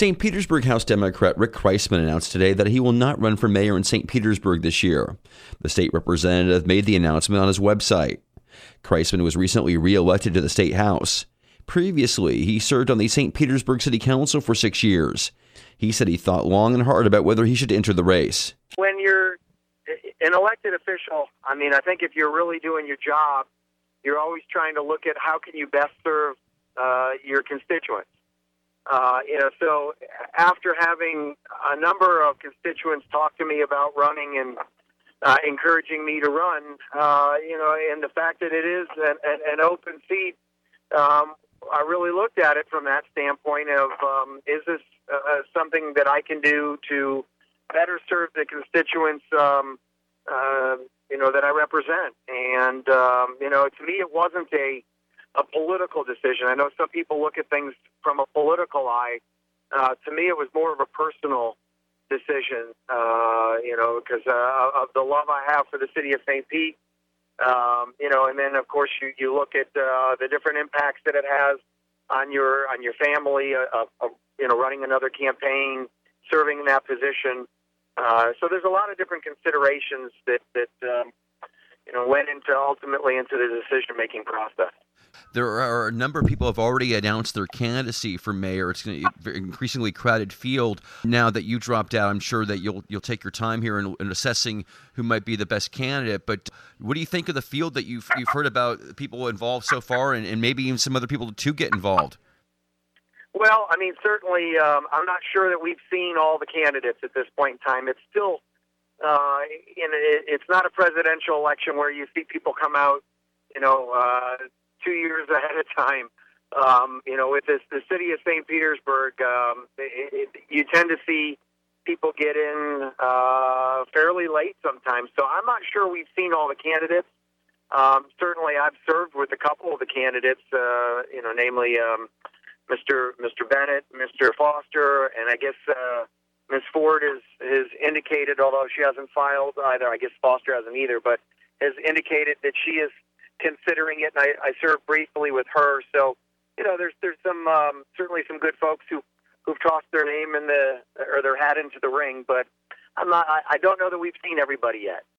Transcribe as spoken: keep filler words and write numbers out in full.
Saint Petersburg House Democrat Rick Kreisman announced today that he will not run for mayor in Saint Petersburg this year. The state representative made the announcement on his website. Kreisman was recently re-elected to the state house. Previously, he served on the Saint Petersburg City Council for six years. He said he thought long and hard about whether he should enter the race. When you're an elected official, I mean, I think if you're really doing your job, you're always trying to look at how can you best serve uh, your constituents. Uh, you know, so after having a number of constituents talk to me about running and uh, encouraging me to run, uh, you know, and the fact that it is an, an open seat, um, I really looked at it from that standpoint of, um, is this uh, something that I can do to better serve the constituents, um, uh, you know, that I represent? And, um, you know, to me, it wasn't a a political decision. I know some people look at things from a political eye. Uh, to me, it was more of a personal decision, uh, you know, because uh, of the love I have for the city of Saint Pete. Um, you know, and then of course you, you look at uh, the different impacts that it has on your on your family. Uh, uh, you know, running another campaign, serving in that position. Uh, so there's a lot of different considerations that that um, you know went into ultimately into the decision making process. There are a number of people who have already announced their candidacy for mayor. It's an increasingly crowded field. Now that you dropped out, I'm sure that you'll you'll take your time here in, in assessing who might be the best candidate. But what do you think of the field that you've you've heard about people involved so far, and, and maybe even some other people to get involved? Well, I mean, certainly, um, I'm not sure that we've seen all the candidates at this point in time. It's still, uh, in a, it's not a presidential election where you see people come out, you know. Uh, two years ahead of time. Um, you know, with this, the city of Saint Petersburg, um, it, it, you tend to see people get in uh, fairly late sometimes. So I'm not sure we've seen all the candidates. Um, certainly I've served with a couple of the candidates, uh, you know, namely um, Mister Mister Bennett, Mister Foster, and I guess uh, Miz Ford has, has indicated, although she hasn't filed either, I guess Foster hasn't either, but has indicated that she is considering it, and I, I served briefly with her. So, you know, there's there's some um, certainly some good folks who who've tossed their name in the or their hat into the ring, but I'm not. I, I don't know that we've seen everybody yet.